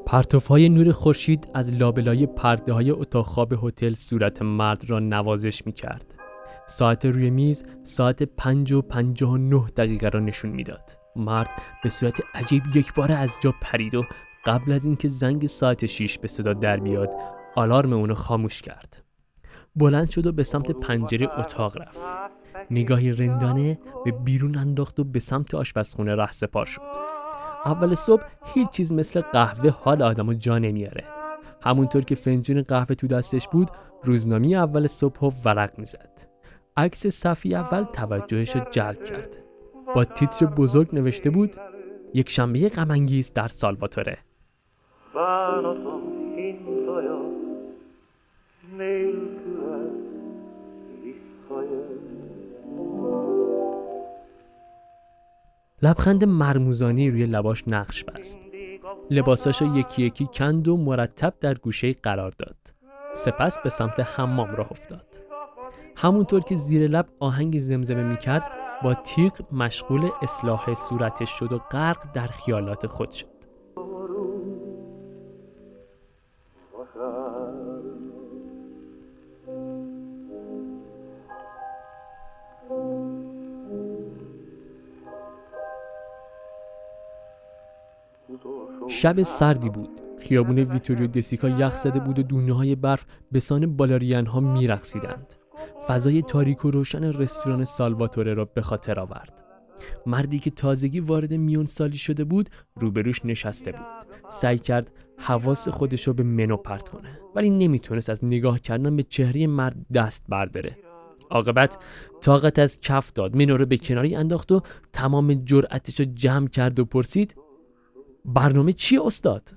پرتوهای نور خورشید از لابلای پرده‌های اتاق خواب هتل صورت مرد را نوازش می‌کرد. ساعت روی میز ساعت 5:59 را نشون میداد. مرد به صورت عجیب یک بار از جا پرید و قبل از اینکه زنگ ساعت 6 به صدا در بیاد آلارم اونو خاموش کرد. بلند شد و به سمت پنجره اتاق رفت. نگاهی رندانه به بیرون انداخت و به سمت آشپزخونه رهسپار شد. اول صبح هیچ چیز مثل قهوه حال آدمو جا نمیاره. همونطور که فنجون قهوه تو دستش بود روزنامه اول صبحو ورق میزد. عکس صفحه اول توجهش رو جلب کرد. با تیتر بزرگ نوشته بود یک شنبه غم انگیز در سالواتوره. لبخند مرموزانی روی لباش نقش بست. لباساشو یکی یکی کند و مرتب در گوشه قرار داد. سپس به سمت حمام راه افتاد. همونطور که زیر لب آهنگ زمزمه میکرد با تیغ مشغول اصلاح صورتش شد و غرق در خیالات خود شد. شب سردی بود. خیابون ویتوریو دسیکا یخ زده بود و دونه‌های برف به سان بالرین‌ها می‌رقصیدند. فضای تاریک و روشن رستوران سالواتوره را به خاطر آورد. مردی که تازگی وارد میون سالی شده بود روبروش نشسته بود. سعی کرد حواس خودش رو به منو پرت کنه ولی نمیتونست از نگاه کردن به چهره مرد دست برداره. عاقبت طاقت از کف داد. منو رو به کناری انداخت و تمام جرأتش رو جمع کرد و پرسید برنامه چیه استاد؟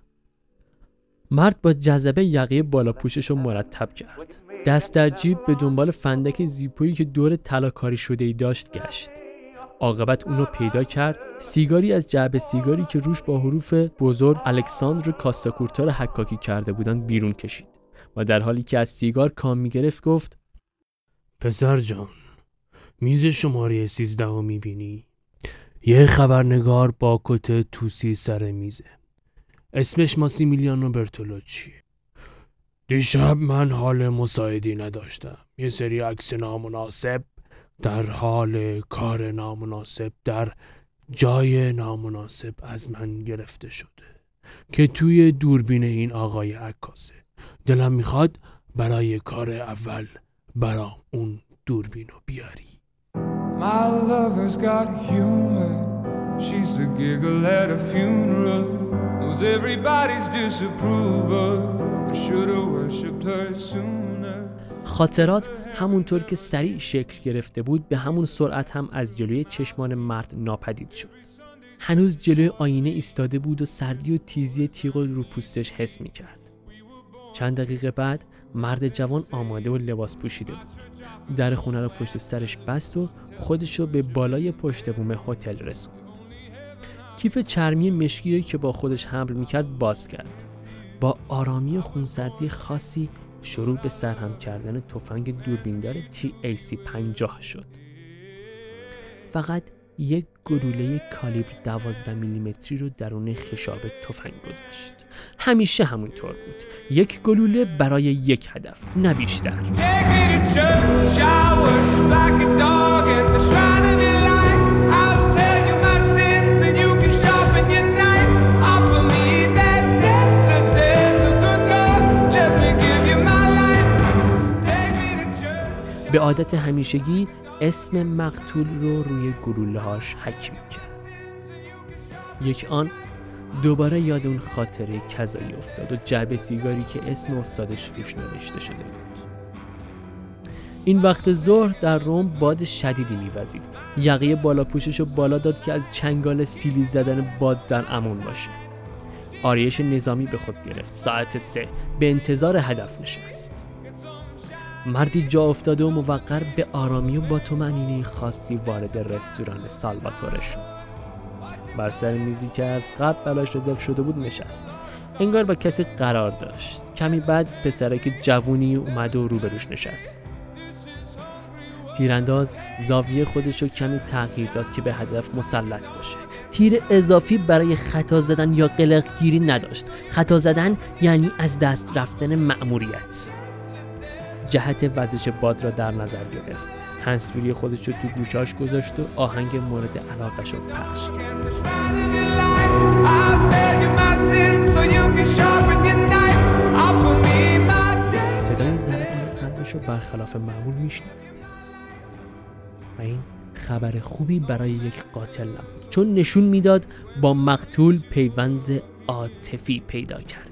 مرد با جذبه یقه بالا پوشش رو مرتب کرد. دست در جیب به دنبال فندک زیپویی که دور طلاکاری شده‌ای داشت گشت. عاقبت اونو پیدا کرد. سیگاری از جعبه سیگاری که روش با حروف بزرگ الکساندر کاستاکورتا رو حکاکی کرده بودن بیرون کشید و در حالی که از سیگار کام میگرفت گفت پسر جان، میز شماره 13 رو میبینی؟ یه خبرنگار با کت توسی سر میزه. اسمش ماسیمیلیانو برتولوچی. دیشب من حال مساعدی نداشتم. یه سری عکس نامناسب در حال کار نامناسب در جای نامناسب از من گرفته شده که توی دوربین این آقای عکاسه. دلم میخواد برای کار اول برام اون دوربینو بیاری. My lover's got humor. She's the giggle at a funeral. Knows everybody's disapproval. I should have worshipped her sooner. خاطرات همونطور که سریع شکل گرفته بود به همون سرعت هم از جلوی چشمان مرد ناپدید شد. هنوز جلوی آینه ایستاده بود و سردی و تیزی تیغ رو پوستش حس می‌کرد. چند دقیقه بعد مرد جوان آماده و لباس پوشیده بود. در خونه رو پشت سرش بست و خودش رو به بالای پشت بوم هتل رسوند. کیف چرمی مشکی که با خودش حمل می‌کرد باز کرد. با آرامی و خونسردی خاصی شروع به سرهم کردن تفنگ دوربیندار TAC 50 شد. فقط یک گلوله کالیبر 12 میلیمتری رو درون خشاب تفنگ گذاشت. همیشه همونطور بود. یک گلوله برای یک هدف، نه بیشتر. به عادت همیشگی اسم مقتول رو روی گلوله‌هاش حک می‌کرد. یک آن دوباره یاد اون خاطره کذایی افتاد و جعبه سیگاری که اسم استادش روش نوشته شده بود. این وقت ظهر در روم باد شدیدی می‌وزید. یقه بالا پوشش رو بالا داد که از چنگال سیلی زدن باد در امان باشه. آریش نظامی به خود گرفت. ساعت 3 به انتظار هدف نشست. مردی جا افتاده و موقر به آرامی و با طمأنینه خاصی وارد رستوران سالواتوره شد. بر سر میزی که از قبل براش رزرو شده بود نشست. انگار با کسی قرار داشت. کمی بعد پسرک جوونی اومد و روبروش نشست. تیرانداز زاویه خودش رو کمی تغییر داد که به هدف مسلط باشه. تیر اضافی برای خطا زدن یا قلقگیری نداشت. خطا زدن یعنی از دست رفتن مأموریت. جهت وزش باد را در نظر گرفت. هندزفری خودش رو تو گوشاش گذاشت و آهنگ مورد علاقش رو پخش کرد. صدای ضربان قلبش رو برخلاف معمول میشنید و این خبر خوبی برای یک قاتل نبود، چون نشون میداد با مقتول پیوند عاطفی پیدا کرده.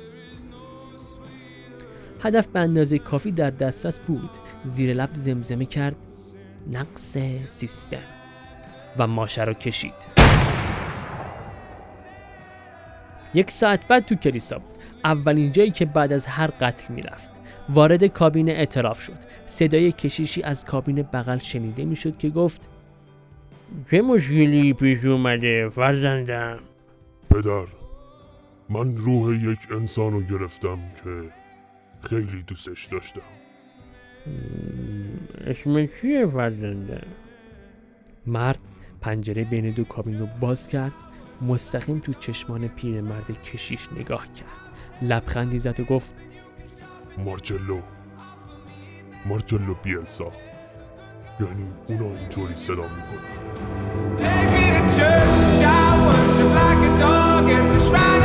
هدف به اندازه کافی در دسترس بود. زیر لب زمزمه کرد نقص سیستم و ماشه رو کشید. 1 ساعت بعد تو کلیسا بود، اولین جایی که بعد از هر قتل میرفت. وارد کابین اعتراف شد. صدای کشیشی از کابین بغل شنیده میشد که گفت چه مشکلی پیش اومده فرزندم؟ پدر، من روح یک انسان رو گرفتم که خیلی دوستش داشتم. اسم چیه فرزندم؟ مرد پنجره بین 2 کابین رو باز کرد، مستقیم تو چشمان پیرمرد کشیش نگاه کرد، لبخندی زد و گفت مارچلو بیلسا. یعنی اونا اینطوری صدا میکنن.